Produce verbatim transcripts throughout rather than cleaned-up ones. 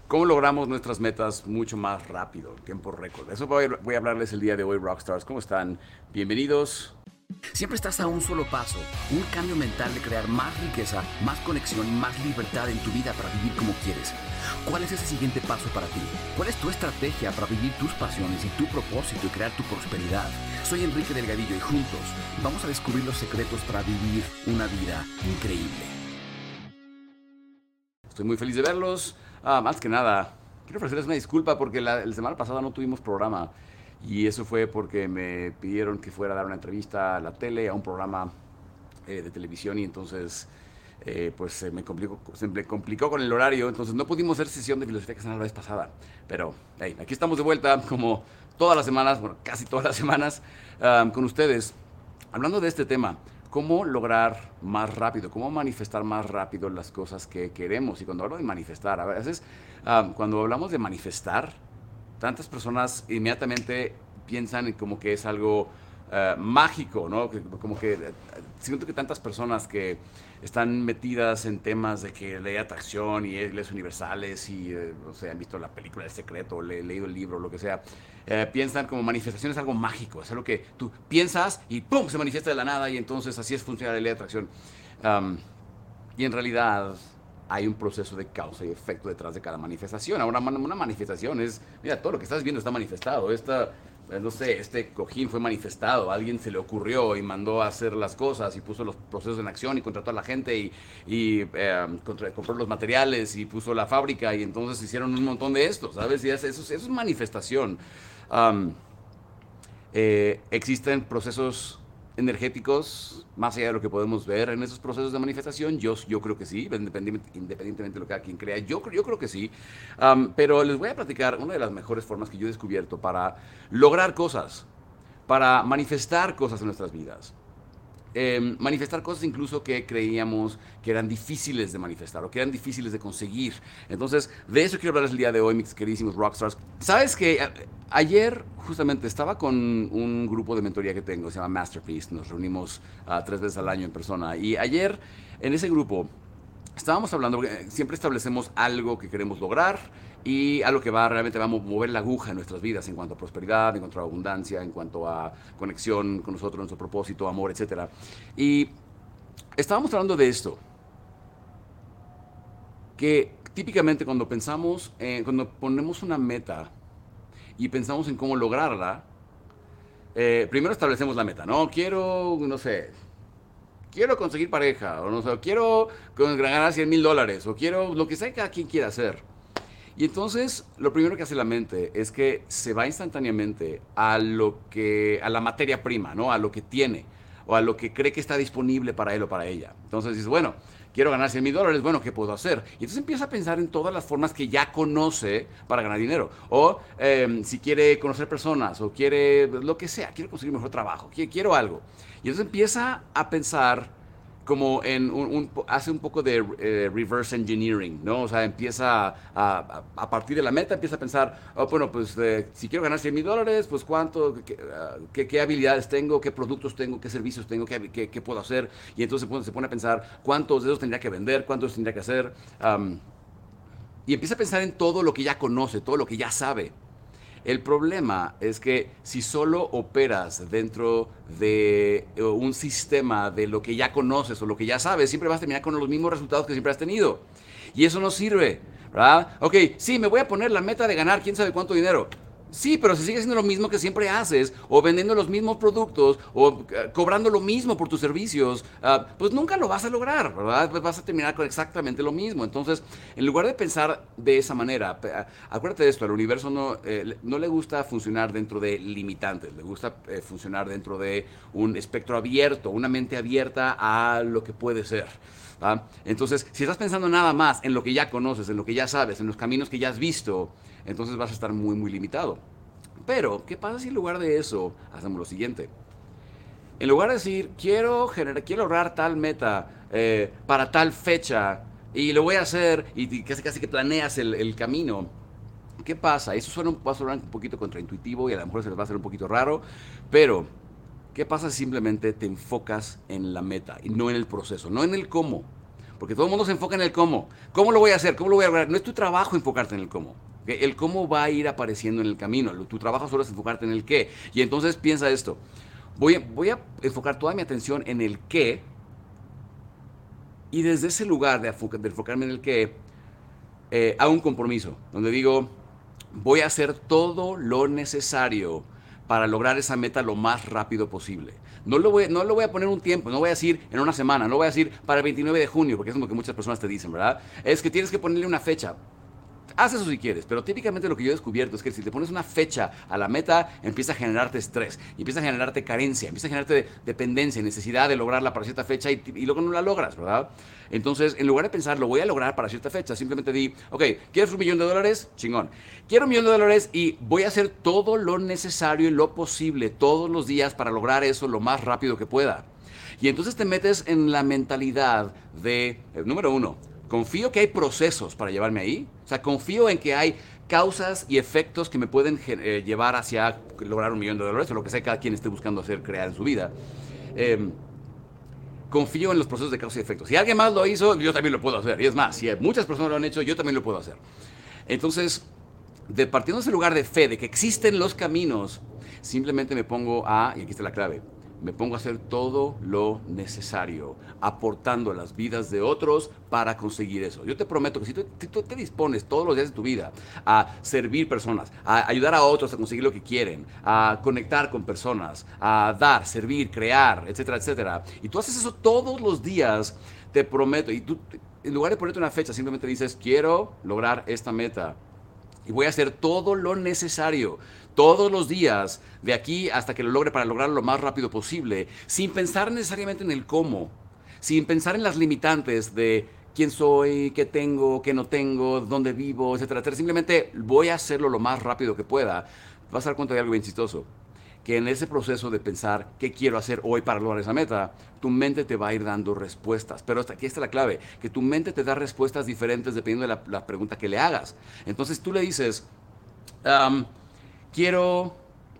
¿Cómo logramos nuestras metas mucho más rápido, en tiempo récord? Eso voy a, voy a hablarles el día de hoy, Rockstars. ¿Cómo están? Bienvenidos. Siempre estás a un solo paso, un cambio mental de crear más riqueza, más conexión y más libertad en tu vida para vivir como quieres. ¿Cuál es ese siguiente paso para ti? ¿Cuál es tu estrategia para vivir tus pasiones y tu propósito y crear tu prosperidad? Soy Enrique Delgadillo y juntos vamos a descubrir los secretos para vivir una vida increíble. Estoy muy feliz de verlos. Ah, más que nada, quiero ofrecerles una disculpa porque la, la semana pasada no tuvimos programa. Y eso fue porque me pidieron que fuera a dar una entrevista a la tele, a un programa eh, de televisión, y entonces eh, pues se me, complicó, se me complicó con el horario, entonces no pudimos hacer sesión de filosofía que la vez pasada. Pero hey, aquí estamos de vuelta, como todas las semanas, bueno, casi todas las semanas, um, con ustedes, hablando de este tema. ¿Cómo lograr más rápido? ¿Cómo manifestar más rápido las cosas que queremos? Y cuando hablo de manifestar, a veces um, cuando hablamos de manifestar, tantas personas inmediatamente piensan en como que es algo uh, mágico, ¿no? Que, como que uh, siento que tantas personas que están metidas en temas de que ley de atracción y leyes universales y, uh, no sé, han visto la película El Secreto, le, leído el libro, lo que sea, uh, piensan como manifestación es algo mágico, es algo que tú piensas y ¡pum! Se manifiesta de la nada y entonces así es funciona la ley de atracción. Um, y en realidad hay un proceso de causa y efecto detrás de cada manifestación. Ahora, una manifestación es, mira, todo lo que estás viendo está manifestado. Esta, no sé, este cojín fue manifestado. A alguien se le ocurrió y mandó a hacer las cosas y puso los procesos en acción y contrató a la gente y, y eh, contra, compró los materiales y puso la fábrica y entonces hicieron un montón de esto, ¿sabes? Y eso, eso, eso es manifestación. Um, eh, existen procesos energéticos más allá de lo que podemos ver en esos procesos de manifestación. Yo, yo creo que sí, independientemente, independientemente de lo que cada quien crea. Yo, yo creo que sí. Um, pero les voy a platicar una de las mejores formas que yo he descubierto para lograr cosas, para manifestar cosas en nuestras vidas. Eh, manifestar cosas incluso que creíamos que eran difíciles de manifestar o que eran difíciles de conseguir. Entonces, de eso quiero hablarles el día de hoy, mis queridísimos rockstars. ¿Sabes que ayer justamente estaba con un grupo de mentoría que tengo, se llama Masterpiece, nos reunimos uh, tres veces al año en persona, y ayer en ese grupo estábamos hablando, porque siempre establecemos algo que queremos lograr y algo que va realmente va a mover la aguja en nuestras vidas en cuanto a prosperidad, en cuanto a abundancia, en cuanto a conexión con nosotros, nuestro propósito, amor, etcétera. Y estábamos hablando de esto, que típicamente cuando pensamos, eh, cuando ponemos una meta y pensamos en cómo lograrla, eh, primero establecemos la meta, ¿no? Quiero, no sé, quiero conseguir pareja, o no sé, quiero ganar cien mil dólares, o quiero lo que sea que cada quien quiera hacer. Y entonces lo primero que hace la mente es que se va instantáneamente a lo que, a la materia prima, ¿no? A lo que tiene, o a lo que cree que está disponible para él o para ella. Entonces dices, bueno, quiero ganar cien mil dólares, bueno, ¿qué puedo hacer? Y entonces empieza a pensar en todas las formas que ya conoce para ganar dinero. O eh, si quiere conocer personas, o quiere lo que sea, quiere conseguir mejor trabajo, quiero algo. Y entonces empieza a pensar como en un, un, hace un poco de eh, reverse engineering, ¿no? O sea, empieza a, a, a, partir de la meta, empieza a pensar, oh, bueno, pues eh, si quiero ganar cien mil dólares, pues cuánto, qué, uh, qué, qué, habilidades tengo, qué productos tengo, qué servicios tengo, qué, qué, qué puedo hacer. Y entonces se pone, se pone a pensar cuántos de esos tendría que vender, cuántos tendría que hacer. Um, y empieza a pensar en todo lo que ya conoce, todo lo que ya sabe. El problema es que si solo operas dentro de un sistema de lo que ya conoces o lo que ya sabes, siempre vas a terminar con los mismos resultados que siempre has tenido. Y eso no sirve, ¿verdad? Ok, sí, me voy a poner la meta de ganar quién sabe cuánto dinero. Sí, pero si sigues haciendo lo mismo que siempre haces, o vendiendo los mismos productos, o uh, cobrando lo mismo por tus servicios, uh, pues nunca lo vas a lograr, ¿verdad? Pues vas a terminar con exactamente lo mismo. Entonces, en lugar de pensar de esa manera, acuérdate de esto, al universo no, eh, no le gusta funcionar dentro de limitantes, le gusta eh, funcionar dentro de un espectro abierto, una mente abierta a lo que puede ser. ¿Ah? Entonces, si estás pensando nada más en lo que ya conoces, en lo que ya sabes, en los caminos que ya has visto, entonces vas a estar muy, muy limitado. Pero, ¿qué pasa si en lugar de eso hacemos lo siguiente? En lugar de decir, quiero, generar, quiero lograr tal meta eh, para tal fecha y lo voy a hacer y, y casi, casi que planeas el, el camino, ¿qué pasa? Eso suena, va a sonar un poquito contraintuitivo y a lo mejor se les va a hacer un poquito raro, pero ¿qué pasa si simplemente te enfocas en la meta y no en el proceso, no en el cómo? Porque todo el mundo se enfoca en el cómo. ¿Cómo lo voy a hacer? ¿Cómo lo voy a lograr? No es tu trabajo enfocarte en el cómo. ¿Okay? El cómo va a ir apareciendo en el camino. Tu trabajo solo es enfocarte en el qué. Y entonces piensa esto. Voy a, voy a enfocar toda mi atención en el qué. Y desde ese lugar de, de enfocarme en el qué, eh, hago un compromiso. Donde digo, voy a hacer todo lo necesario para lograr esa meta lo más rápido posible. No lo, voy, no lo voy a poner un tiempo, no voy a decir en una semana, no voy a decir para el veintinueve de junio, porque es lo que muchas personas te dicen, ¿verdad? Es que tienes que ponerle una fecha. Haz eso si quieres, pero típicamente lo que yo he descubierto es que si te pones una fecha a la meta, empieza a generarte estrés, empieza a generarte carencia, empieza a generarte dependencia, necesidad de lograrla para cierta fecha y, y luego no la logras, ¿verdad? Entonces, en lugar de pensar, lo voy a lograr para cierta fecha, simplemente di, ok, ¿quieres un millón de dólares? Chingón. Quiero un millón de dólares y voy a hacer todo lo necesario y lo posible todos los días para lograr eso lo más rápido que pueda. Y entonces te metes en la mentalidad de, eh, número uno, confío que hay procesos para llevarme ahí. O sea, confío en que hay causas y efectos que me pueden eh, llevar hacia lograr un millón de dólares o lo que sea cada quien esté buscando hacer, crear en su vida. Eh, confío en los procesos de causa y efecto. Si alguien más lo hizo, yo también lo puedo hacer. Y es más, si muchas personas lo han hecho, yo también lo puedo hacer. Entonces, de partiendo de ese lugar de fe, de que existen los caminos, simplemente me pongo a, y aquí está la clave, me pongo a hacer todo lo necesario, aportando a las vidas de otros para conseguir eso. Yo te prometo que si tú, si tú te dispones todos los días de tu vida a servir personas, a ayudar a otros a conseguir lo que quieren, a conectar con personas, a dar, servir, crear, etcétera, etcétera, y tú haces eso todos los días, te prometo, y tú en lugar de ponerte una fecha, simplemente dices, quiero lograr esta meta. Y voy a hacer todo lo necesario, todos los días, de aquí hasta que lo logre para lograrlo lo más rápido posible, sin pensar necesariamente en el cómo, sin pensar en las limitantes de quién soy, qué tengo, qué no tengo, dónde vivo, etcétera, etcétera. Simplemente voy a hacerlo lo más rápido que pueda. Vas a dar cuenta de algo bien chistoso, que en ese proceso de pensar qué quiero hacer hoy para lograr esa meta, tu mente te va a ir dando respuestas. Pero hasta aquí está la clave, que tu mente te da respuestas diferentes dependiendo de la, la pregunta que le hagas. Entonces tú le dices, um, quiero,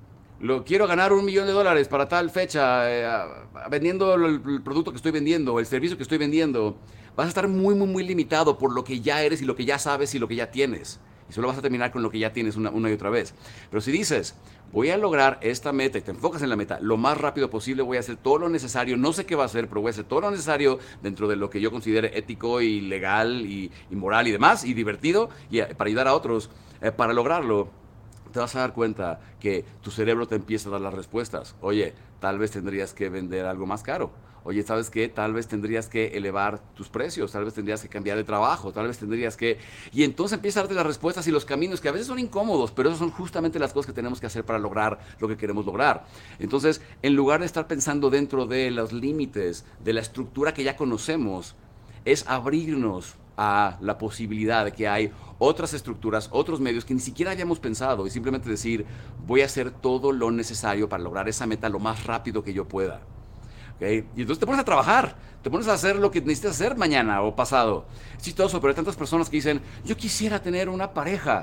lo, quiero ganar un millón de dólares para tal fecha, eh, vendiendo el, el producto que estoy vendiendo, el servicio que estoy vendiendo. Vas a estar muy, muy, muy limitado por lo que ya eres y lo que ya sabes y lo que ya tienes. Y solo vas a terminar con lo que ya tienes una, una y otra vez. Pero si dices, voy a lograr esta meta y te enfocas en la meta lo más rápido posible, voy a hacer todo lo necesario, no sé qué va a hacer, pero voy a hacer todo lo necesario dentro de lo que yo considere ético y legal y, y moral y demás, y divertido, y para ayudar a otros, eh, para lograrlo, te vas a dar cuenta que tu cerebro te empieza a dar las respuestas. Oye, tal vez tendrías que vender algo más caro. Oye, ¿sabes qué? Tal vez tendrías que elevar tus precios, tal vez tendrías que cambiar de trabajo, tal vez tendrías que... Y entonces empieza a darte las respuestas y los caminos que a veces son incómodos, pero esas son justamente las cosas que tenemos que hacer para lograr lo que queremos lograr. Entonces, en lugar de estar pensando dentro de los límites, de la estructura que ya conocemos, es abrirnos a la posibilidad de que hay otras estructuras, otros medios que ni siquiera habíamos pensado y simplemente decir, voy a hacer todo lo necesario para lograr esa meta lo más rápido que yo pueda. ¿Okay? Y entonces te pones a trabajar, te pones a hacer lo que necesitas hacer mañana o pasado. Es chistoso, pero hay tantas personas que dicen, yo quisiera tener una pareja.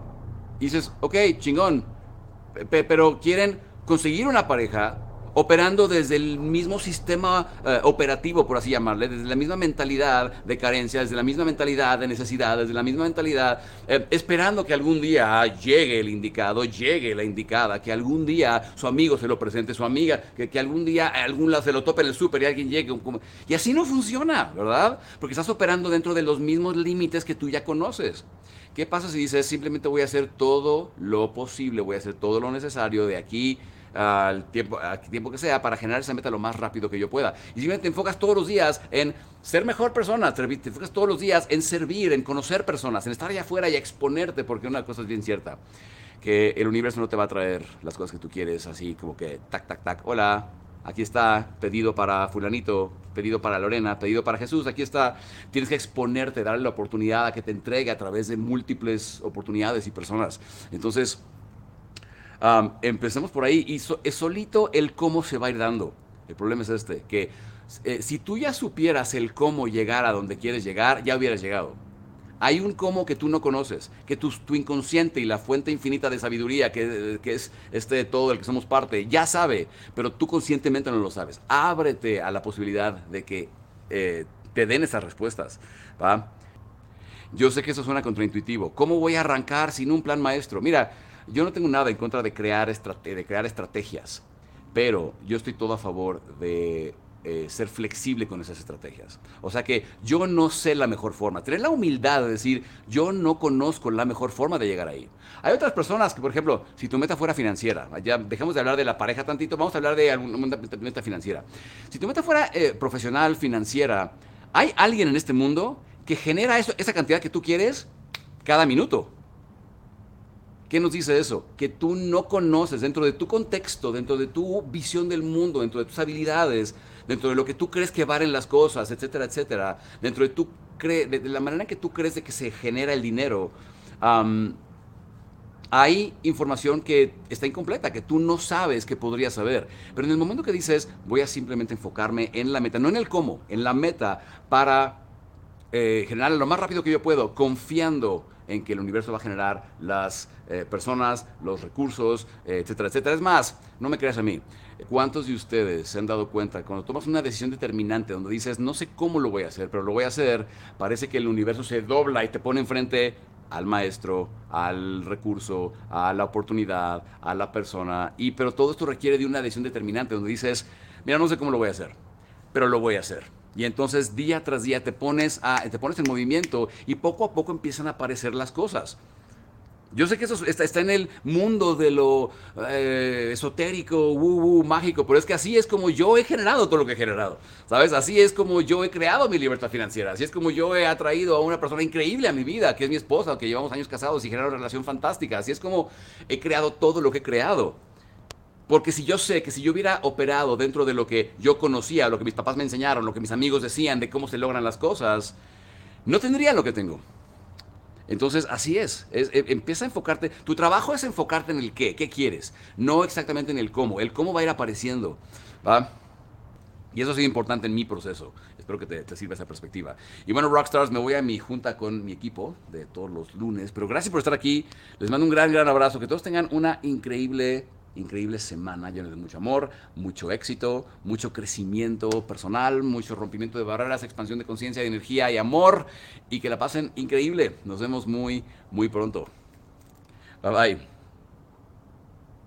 Y dices, ok, chingón, pero quieren conseguir una pareja operando desde el mismo sistema eh, operativo, por así llamarle, desde la misma mentalidad de carencia, desde la misma mentalidad de necesidad, desde la misma mentalidad, eh, esperando que algún día llegue el indicado, llegue la indicada, que algún día su amigo se lo presente, su amiga, que, que algún día algún lado se lo tope en el súper y alguien llegue. Y así no funciona, ¿verdad? Porque estás operando dentro de los mismos límites que tú ya conoces. ¿Qué pasa si dices, simplemente voy a hacer todo lo posible, voy a hacer todo lo necesario de aquí al tiempo, al tiempo que sea para generar esa meta lo más rápido que yo pueda? Y simplemente te enfocas todos los días en ser mejor persona, te enfocas todos los días en servir, en conocer personas, en estar allá afuera y exponerte, porque una cosa es bien cierta, que el universo no te va a traer las cosas que tú quieres así como que tac, tac, tac, hola, aquí está, pedido para fulanito, pedido para Lorena, pedido para Jesús, aquí está. Tienes que exponerte, darle la oportunidad a que te entregue a través de múltiples oportunidades y personas. Entonces, Um, empecemos por ahí y so, es solito el cómo se va a ir dando. El problema es este, que eh, si tú ya supieras el cómo llegar a donde quieres llegar, ya hubieras llegado. Hay un cómo que tú no conoces, que tu, tu inconsciente y la fuente infinita de sabiduría, que, que es este todo del que somos parte, ya sabe, pero tú conscientemente no lo sabes. Ábrete a la posibilidad de que eh, te den esas respuestas, ¿va? Yo sé que eso suena contraintuitivo. ¿Cómo voy a arrancar sin un plan maestro? Mira, yo no tengo nada en contra de crear, estrate de crear estrategias, pero yo estoy todo a favor de eh, ser flexible con esas estrategias. O sea que yo no sé la mejor forma. Tener la humildad de decir, yo no conozco la mejor forma de llegar ahí. Hay otras personas que, por ejemplo, si tu meta fuera financiera, ya dejemos de hablar de la pareja tantito, vamos a hablar de alguna meta financiera. Si tu meta fuera eh, profesional, financiera, ¿hay alguien en este mundo que genera eso, esa cantidad que tú quieres cada minuto? ¿Qué nos dice eso? Que tú no conoces dentro de tu contexto, dentro de tu visión del mundo, dentro de tus habilidades, dentro de lo que tú crees que valen las cosas, etcétera, etcétera, dentro de, tu cre de, de la manera en que tú crees de que se genera el dinero, um, hay información que está incompleta, que tú no sabes que podrías saber. Pero en el momento que dices, voy a simplemente enfocarme en la meta, no en el cómo, en la meta para eh, generar lo más rápido que yo puedo, confiando en que el universo va a generar las eh, personas, los recursos, eh, etcétera, etcétera. Es más, no me creas a mí. ¿Cuántos de ustedes se han dado cuenta cuando tomas una decisión determinante donde dices, no sé cómo lo voy a hacer, pero lo voy a hacer, parece que el universo se dobla y te pone enfrente al maestro, al recurso, a la oportunidad, a la persona, y pero todo esto requiere de una decisión determinante donde dices, mira, no sé cómo lo voy a hacer, pero lo voy a hacer. Y entonces día tras día te pones, a, te pones en movimiento y poco a poco empiezan a aparecer las cosas. Yo sé que eso está, está en el mundo de lo eh, esotérico, woo, woo, mágico, pero es que así es como yo he generado todo lo que he generado, ¿sabes? Así es como yo he creado mi libertad financiera, así es como yo he atraído a una persona increíble a mi vida, que es mi esposa, que llevamos años casados y generamos una relación fantástica, así es como he creado todo lo que he creado. Porque si yo sé que si yo hubiera operado dentro de lo que yo conocía, lo que mis papás me enseñaron, lo que mis amigos decían de cómo se logran las cosas, no tendría lo que tengo. Entonces, así es. es. Empieza a enfocarte. Tu trabajo es enfocarte en el qué, qué quieres, no exactamente en el cómo. El cómo va a ir apareciendo, ¿va? Y eso ha sido importante en mi proceso. Espero que te, te sirva esa perspectiva. Y bueno, Rockstars, me voy a mi junta con mi equipo de todos los lunes. Pero gracias por estar aquí. Les mando un gran, gran abrazo. Que todos tengan una increíble, increíble semana llena de mucho amor, mucho éxito, mucho crecimiento personal, mucho rompimiento de barreras, expansión de conciencia, de energía y amor. Y que la pasen increíble. Nos vemos muy, muy pronto. Bye, bye.